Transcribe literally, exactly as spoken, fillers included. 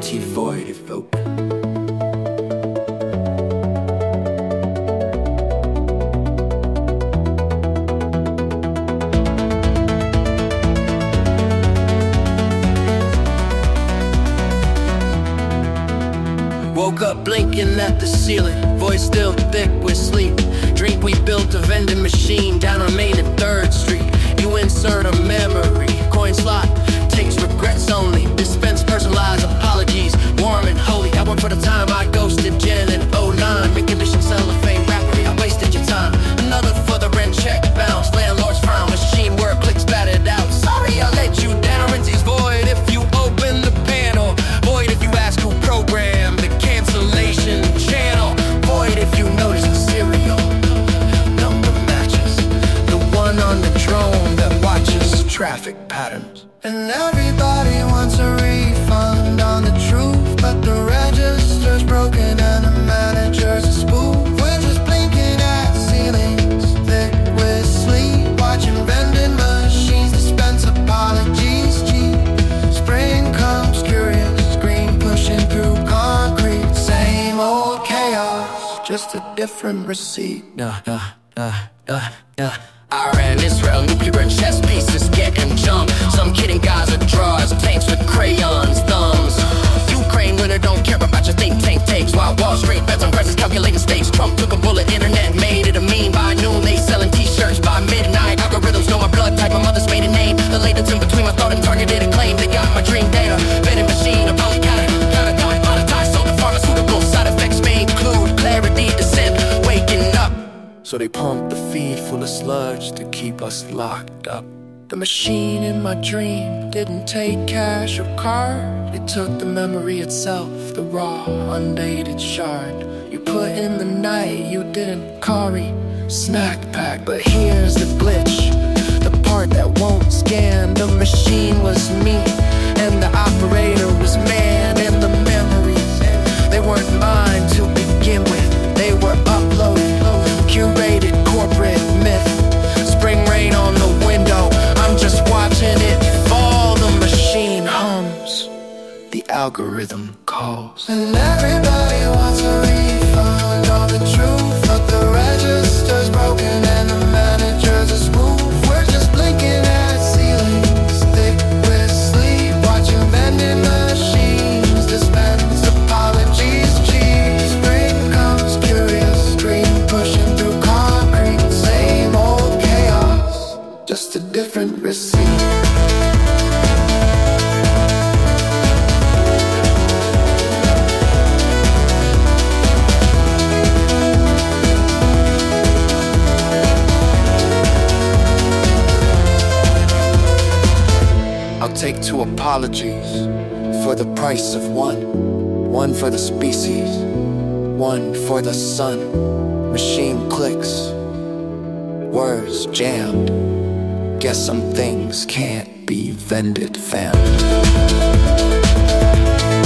empty void evoke. Woke up blinking at the ceiling, voice still thick with sleep. Drink, we built a vending machine down on Main and third Street. You insert a memory, coin slot takes regrets only. Dispense personalized apologies, warm and holy. I work for the time I ghosted Jen in oh nine. Reconditioned cellophane rappery, I wasted your time. Another for the rent check bounce, landlord's frown. Machine work clicks batted out. Sorry I let you down, renty's void if you open the panel. Void if you ask who programmed the cancellation channel. Void if you notice the serial number matches the one on the drone that watches traffic patterns. And everybody wants a refund on the truth, but the register's broken and the manager's a spoof. We're just blinking at ceilings thick with sleep, watching vending machines dispense apologies cheap. Spring comes curious, green pushing through concrete. Same old chaos, just a different receipt. Nah, nah, nah, nah, nah. I ran Israel, nuclear and chess pieces getting jumped. Some kidding guys with drawers, paints with crayons, thumbs. Ukraine winner don't care about your think tank takes. While Wall Street bets on prices, calculating stakes. Trump took a bullet, internet made it a meme. By noon they selling t-shirts, by midnight algorithms know my blood type, my mother's maiden name. The latest in between my thought and targeted acclaim. They got my dream data, vending machine, a polycat. Gotta die, monetize, so the pharmaceutical side effects may include clarity, descent, waking up. So they pump the feed full of sludge to keep us locked up. The machine in my dream didn't take cash or card. It took the memory itself, the raw, undated shard. You put in the night, you didn't carry snack pack. But here's the glitch, the part that won't scan. The machine was me, and the operator was man. And the memories, they weren't mine to begin with. They were uploaded, curated corporate myth. Spring rain on the window, I'm just watching it fall. The machine hums, the algorithm calls. And everybody wants a refund on the truth, but the register's broken and the manager's a spoof. We're just blinking at ceilings thick with sleep, watching vending machines dispense apologies cheap. Spring comes curious, green pushing through concrete. Same old chaos, just a different receipt. I'll take two apologies for the price of one. One for the species, one for the sun. Machine clicks, words jammed. Guess some things can't be vended, fam.